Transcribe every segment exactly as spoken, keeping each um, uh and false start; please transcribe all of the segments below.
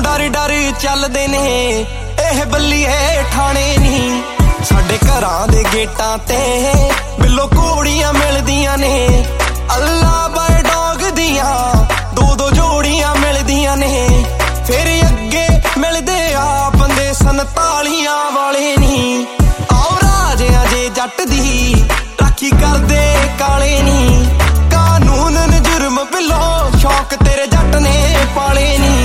ਡਰ ਡਰ ਚੱਲਦੇ ਨੇ ਇਹ ਬੱਲੀਏ ਠਾਣੇ ਨੀ ਸਾਡੇ ਘਰਾਂ ਦੇ ਗੇਟਾਂ ਤੇ ਬਿੱਲੋ ਘੋੜੀਆਂ ਮਿਲਦੀਆਂ ਨੇ ਅੱਲਾ ਬਾਏ ਡੌਗ ਦੀਆਂ ਦੋ ਦੋ ਜੋੜੀਆਂ ਮਿਲਦੀਆਂ ਨੇ ਫਿਰ ਅੱਗੇ ਮਿਲਦੇ ਆ ਬੰਦੇ ਸੰਤਾਲੀਆਂ ਵਾਲੇ ਨੀ ਆਓ ਰਾਜਿਆਂ ਜੇ ਜੱਟ ਦੀ ਰਾਖੀ ਕਰਦੇ ਕਾਲੇ ਨੀ ਕਾਨੂੰਨ ਨੇ ਜੁਰਮ ਬਿੱਲੋ ਸ਼ੌਕ ਤੇਰੇ ਜੱਟ ਨੇ ਪਾਲੇ ਨੀ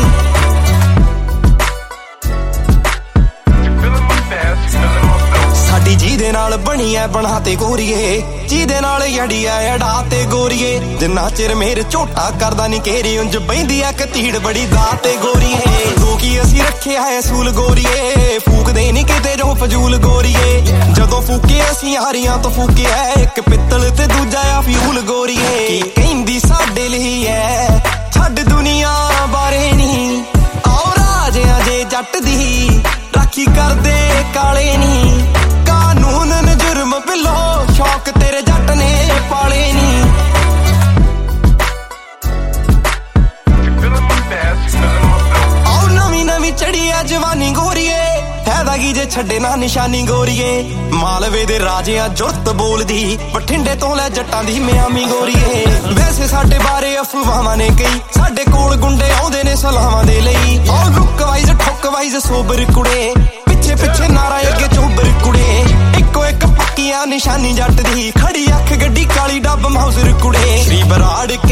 ਸਾਡੀ ਜਿਹਦੇ ਨਾਲ ਬਣੀ ਐ ਬਣਾ ਤੇ ਗੋਰੀਏ ਜਿਹਦੇ ਨਾਲ ਯੜੀ ਐ ਅੜਾ ਤੇ ਗੋਰੀਏ ਜਿੰਨਾ ਚਿਰ ਮੇਰ ਝੋਟਾ ਕਰਦਾ ਨੀ ਘੇਰੀ ਉਂਝ ਬੈਂਦੀ ਐ ਕਤੀੜ ਬੜੀ ਦਾ ਤੇ ਗੋਰੀਏ ਤੂੰ ਕੀ ਅਸੀਂ ਰੱਖਿਆ ਐ ਸੂਲ ਗੋਰੀਏ ਫੂਕਦੇ ਨੀ ਕਿਤੇ ਜੋ ਫਜ਼ੂਲ ਗੋਰੀਏ ਜਦੋਂ ਫੂਕੇ ਅਸੀਂ ਹਾਰੀਆਂ ਤੋਂ ਫੂਕਿਆ ਇੱਕ ਪਿੱਤਲ ਤੇ ਦੂਜਾ ਆ ਫਿਊਲ ਗੋਰੀਏ ਕੀ ਕਹਿੰਦੀ ਸਾਡੇ ਲਈ ਐ ਛੱਡ ਦੁਨੀਆ ਬਾਰੇ ਨੀ ਆਓ ਰਾਜਿਆਂ ਜੇ ਜੱਟ ਦੀ ਰਾਖੀ ਕਰਦੇ ਕਾਲੇ ਨੀ ਕਾਨੂੰਨ ਨੇ ਜੁਰਮ ਬਿੱਲੋ ਸ਼ੌਕ ਤੇਰੇ ਜੱਟ ਨੇ ਪਾਲੇ ਨੀ ਆਓ ਨਵੀਂ ਨਵੀਂ ਚੜੀ ਐ ਜਵਾਨੀ ਗੋਰੀਏ ਫਾਇਦਾ ਕੀ ਜੇ ਛੱਡੇ ਨਾ ਨਿਸ਼ਾਨੀ ਗੋਰੀਏ ਮਾਲਵੇ ਦੇ ਰਾਜਿਆਂ ਜੁਰਤ ਬੋਲਦੀ ਬਠਿੰਡੇ ਤੋਂ ਲੈ ਜੱਟਾਂ ਦੀ ਮਿਆਮੀ ਗੋਰੀਏ ਵੈਸੇ ਸਾਡੇ ਬਾਰੇ ਅਫਵਾਹਾਂ ਨੇ ਕਈ ਸਾਡੇ ਕੋਲ ਗੁੰਡੇ ਆਉਂਦੇ ਨੇ ਸਲਾਹਾਂ ਦੇ ਲਈ ਆਹ ਲੁੱਕ ਵਾਈਜ਼ ਠੁੱਕ ਵਾਈਜ਼ ਸੋਬਰ ਕੁੜੇ ਪਿੱਛੇ ਪਿੱਛੇ ਨਾਰਾ ਅੱਗੇ ਚੋਬਰ ਕੁੜੇ ਇੱਕੋ ਇੱਕ ਪੱਕੀਆਂ ਨਿਸ਼ਾਨੀ ਜੱਟ ਦੀ ਖੜੀ ਅੱਖ ਗੱਡੀ ਕਾਲੀ ਡੱਬ ਮਾਊਜ਼ਰ ਕੁੜੇ ਸ਼੍ਰੀ ਬਰਾੜ